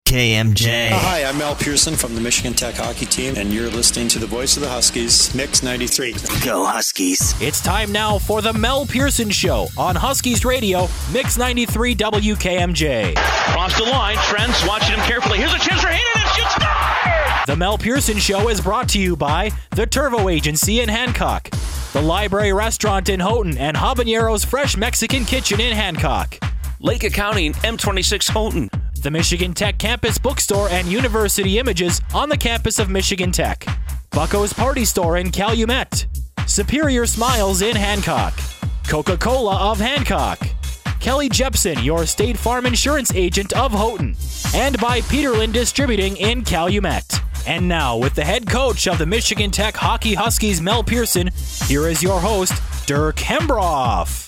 WKMJ. Hi, I'm Mel Pearson from the Michigan Tech hockey team, and you're listening to the voice of the Huskies, Mix 93. Go Huskies. It's time now for the Mel Pearson Show on Huskies Radio, Mix 93 WKMJ. Across the line, Trent's watching him carefully. Here's a chance for Hayden, and shoots score! The Mel Pearson Show is brought to you by the Turvo Agency in Hancock, the Library Restaurant in Houghton, and Habanero's Fresh Mexican Kitchen in Hancock. Lake Accounting, M26 Houghton. The Michigan Tech Campus Bookstore and University Images on the campus of Michigan Tech. Bucko's Party Store in Calumet. Superior Smiles in Hancock. Coca-Cola of Hancock. Kelly Jepson, your State Farm Insurance Agent of Houghton. And by Peterlin Distributing in Calumet. And now, with the head coach of the Michigan Tech Hockey Huskies, Mel Pearson, here is your host, Dirk Hembroff.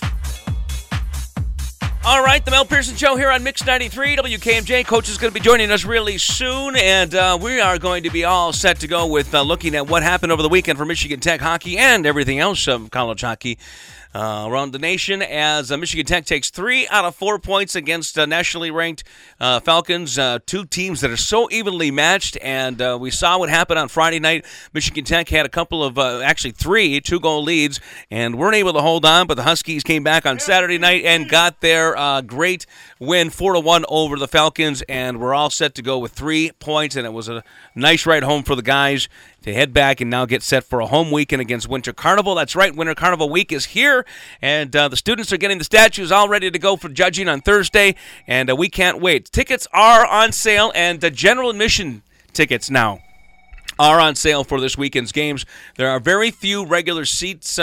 All right, the Mel Pearson Show here on Mix 93, WKMJ. Coach is going to be joining us really soon, and we are going to be all set to go with looking at what happened over the weekend for Michigan Tech hockey and everything else of college hockey around the nation, as Michigan Tech takes 3 out of 4 points against nationally ranked Falcons, two teams that are so evenly matched, and we saw what happened on Friday night. Michigan Tech had a couple of, actually 3 2-goal leads, and weren't able to hold on, but the Huskies came back on Saturday night and got their great win 4-1 over the Falcons, and we're all set to go with 3 points, and it was a nice ride home for the guys to head back and now get set for a home weekend against Winter Carnival. That's right, Winter Carnival week is here, and the students are getting the statues all ready to go for judging on Thursday, and we can't wait. Tickets are on sale, and the general admission tickets now are on sale for this weekend's games. There are very few regular seats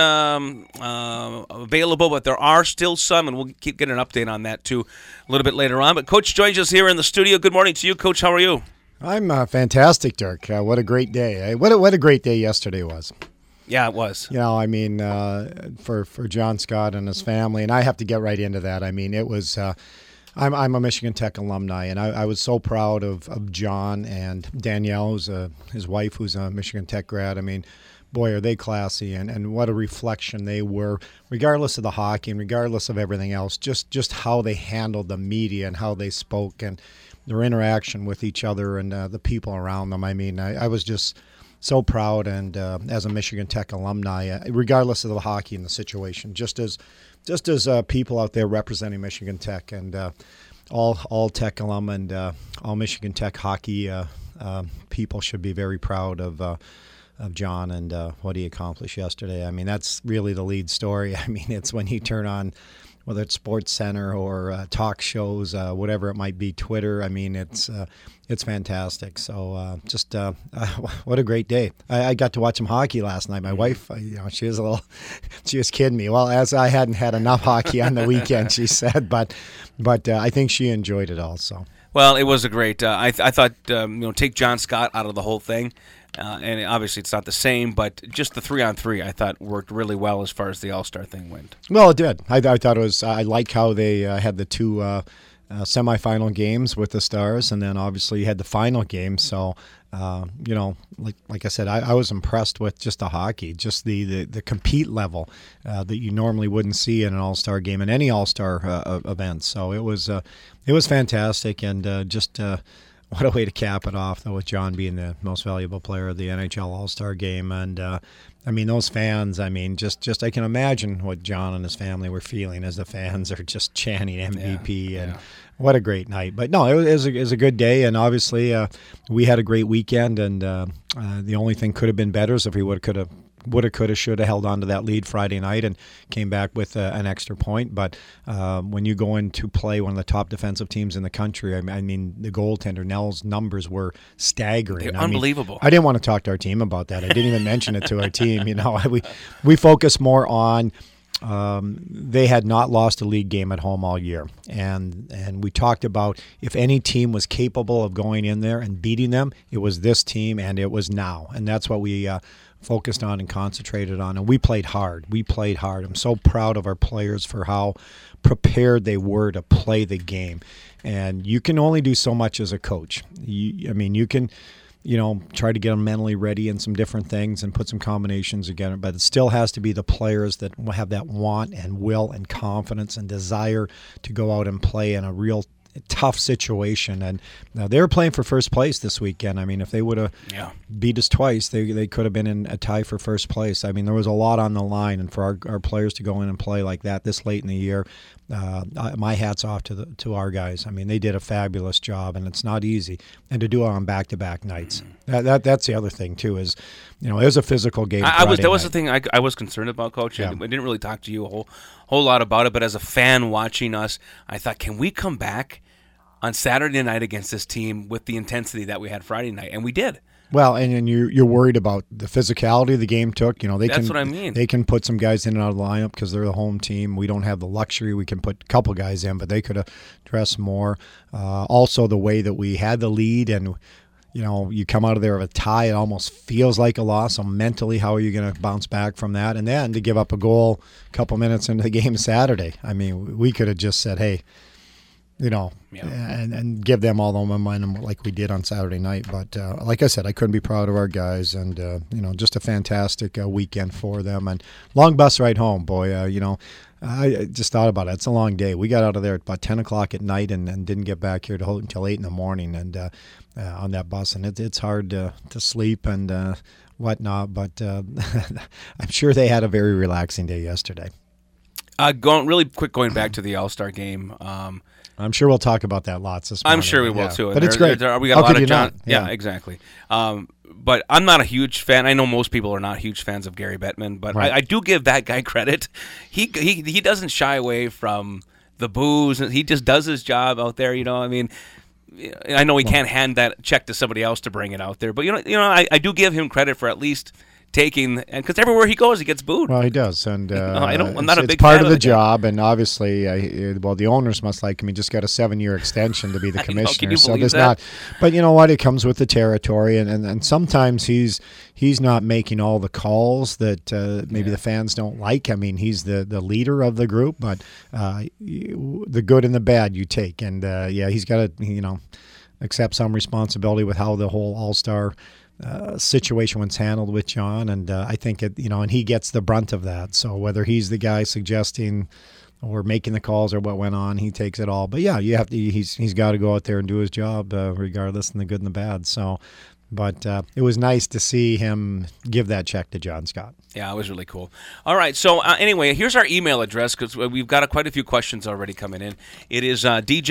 available, but there are still some, and we'll keep getting an update on that too a little bit later on. But Coach joins us here in the studio. Good morning to you, Coach. How are you? I'm fantastic, Dirk. What a great day. What a great day yesterday was. Yeah, it was. You know, I mean, for John Scott and his family, and I have to get right into that. I mean, it was I'm a Michigan Tech alumni, and I was so proud of John and Danielle, who's his wife, who's a Michigan Tech grad. I mean, boy, are they classy, and what a reflection they were, regardless of the hockey and regardless of everything else, just how they handled the media and how they spoke and their interaction with each other and the people around them. I mean, I was just so proud, and as a Michigan Tech alumni, regardless of the hockey and the situation, just as people out there representing Michigan Tech, and all Tech alum and all Michigan Tech hockey people should be very proud of John and what he accomplished yesterday. I mean, that's really the lead story. I mean, it's when you turn on, whether it's Sports Center or talk shows, whatever it might be, Twitter. I mean, it's fantastic. So just what a great day. I got to watch some hockey last night. My wife, she was kidding me. Well, as I hadn't had enough hockey on the weekend, she said, but I think she enjoyed it also. Well, it was a great. I thought take John Scott out of the whole thing. And obviously it's not the same, but just the 3-on-3 I thought worked really well as far as the All-Star thing went. Well, it did. I thought it was. I like how they had the 2 semifinal games with the Stars, and then obviously you had the final game. So, like I said, I was impressed with just the hockey, just the compete level that you normally wouldn't see in an All-Star game in any All-Star event. So it was fantastic, and just. What a way to cap it off, though, with John being the most valuable player of the NHL All-Star Game. And, I mean, those fans, I mean, just I can imagine what John and his family were feeling as the fans are just chanting MVP. Yeah, and what a great night. But, no, it was a good day, and obviously we had a great weekend, and the only thing could have been better is if we could have, should have held on to that lead Friday night and came back with an extra point. But when you go in to play one of the top defensive teams in the country, I mean the goaltender, Nell's numbers were staggering. They're unbelievable. I didn't want to talk to our team about that. I didn't even mention it to our team. We focus more on they had not lost a league game at home all year. And we talked about if any team was capable of going in there and beating them, it was this team, and it was now. And that's what we focused on and concentrated on. And we played hard. I'm so proud of our players for how prepared they were to play the game. And you can only do so much as a coach. You can try to get them mentally ready and some different things and put some combinations together, but it still has to be the players that have that want and will and confidence and desire to go out and play in a real tough situation. And they were playing for first place this weekend. I mean, if they would have beat us twice, they could have been in a tie for first place. I mean, there was a lot on the line, and for our players to go in and play like that this late in the year, my hat's off to our guys. I mean, they did a fabulous job, and it's not easy. And to do it on back-to-back nights, that's the other thing too. Is it was a physical game. That was the thing I was concerned about, Coach. Yeah. I didn't really talk to you a whole lot about it, but as a fan watching us, I thought, can we come back on Saturday night against this team with the intensity that we had Friday night? And we did. Well, and you're worried about the physicality the game took. That's what I mean. They can put some guys in and out of the lineup because they're the home team. We don't have the luxury. We can put a couple guys in, but they could have dressed more. Also, the way that we had the lead and you come out of there with a tie, it almost feels like a loss. So mentally, how are you going to bounce back from that? And then to give up a goal a couple minutes into the game Saturday. I mean, we could have just said, hey, and give them all the momentum like we did on Saturday night. But like I said, I couldn't be proud of our guys, and just a fantastic weekend for them. And long bus ride home, boy. I just thought about it. It's a long day. We got out of there at about 10 o'clock at night and didn't get back here until 8 in the morning and on that bus. And it's hard to sleep and whatnot, but I'm sure they had a very relaxing day yesterday. Going back to the All-Star game. I'm sure we'll talk about that lots this morning. I'm sure we will too. But it's great. We got a lot of John. Yeah, exactly. But I'm not a huge fan. I know most people are not huge fans of Gary Bettman, but right. I do give that guy credit. He doesn't shy away from the boos. He just does his job out there. I mean, I know he can't hand that check to somebody else to bring it out there, but I do give him credit for at least taking, and because everywhere he goes, he gets booed. Well, he does, and I'm not a big it's part fan of the job, and obviously, the owners must like him. He just got a 7-year extension to be the commissioner, so there's not. But you know what? It comes with the territory, and sometimes he's not making all the calls that maybe the fans don't like. I mean, he's the leader of the group, but the good and the bad you take, and he's got to accept some responsibility with how the whole All-Star situation was handled with John, and I think and he gets the brunt of that. So whether he's the guy suggesting or making the calls or what went on, he takes it all. But yeah, you have to. He's got to go out there and do his job, regardless, in the good and the bad. So, but it was nice to see him give that check to John Scott. Yeah, it was really cool. All right, so anyway, here's our email address because we've got quite a few questions already coming in. It is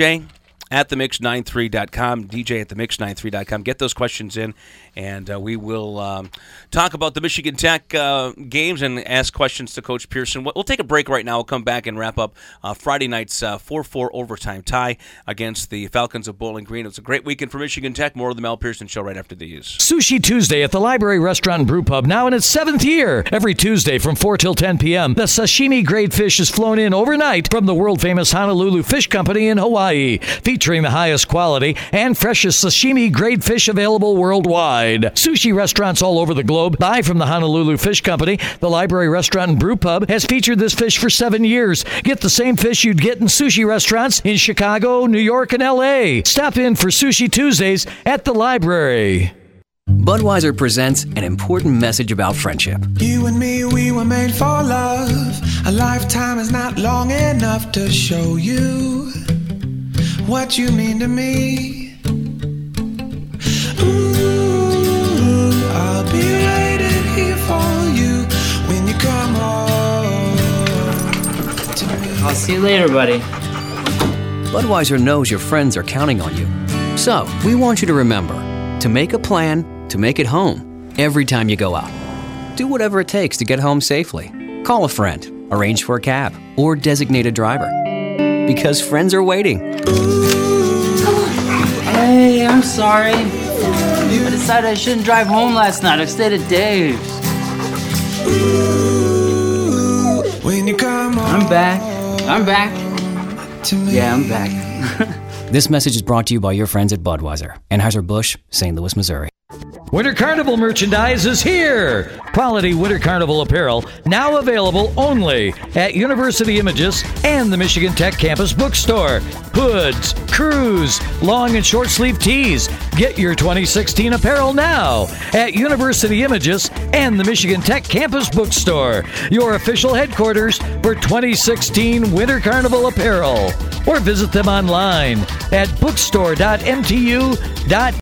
DJ@themix93.com, DJ@themix93.com. Get those questions in, and we will talk about the Michigan Tech games and ask questions to Coach Pearson. We'll take a break right now. We'll come back and wrap up Friday night's 4-4 overtime tie against the Falcons of Bowling Green. It was a great weekend for Michigan Tech. More of the Mel Pearson Show right after these. Sushi Tuesday at the Library Restaurant and Brew Pub, now in its 7th year. Every Tuesday from 4 till 10 p.m., the sashimi-grade fish is flown in overnight from the world-famous Honolulu Fish Company in Hawaii, featuring the highest quality and freshest sashimi-grade fish available worldwide. Sushi restaurants all over the globe buy from the Honolulu Fish Company. The Library Restaurant and Brew Pub has featured this fish for 7 years. Get the same fish you'd get in sushi restaurants in Chicago, New York, and L.A. Stop in for Sushi Tuesdays at the Library. Budweiser presents an important message about friendship. You and me, we were made for love. A lifetime is not long enough to show you what you mean to me. Ooh, I'll be waiting here for you when you come home to me. I'll see you later, buddy. Budweiser knows your friends are counting on you. So, we want you to remember to make a plan to make it home every time you go out. Do whatever it takes to get home safely. Call a friend, arrange for a cab, or designate a driver. Because friends are waiting. Hey, I'm sorry. I decided I shouldn't drive home last night. I stayed at Dave's. When you come home, I'm back. Yeah, I'm back. This message is brought to you by your friends at Budweiser, Anheuser-Busch, St. Louis, Missouri. Winter Carnival merchandise is here! Quality Winter Carnival apparel now available only at University Images and the Michigan Tech Campus Bookstore. Hoods, crews, long and short sleeve tees. Get your 2016 apparel now at University Images and the Michigan Tech Campus Bookstore, your official headquarters for 2016 Winter Carnival apparel. Or visit them online at bookstore.mtu.edu.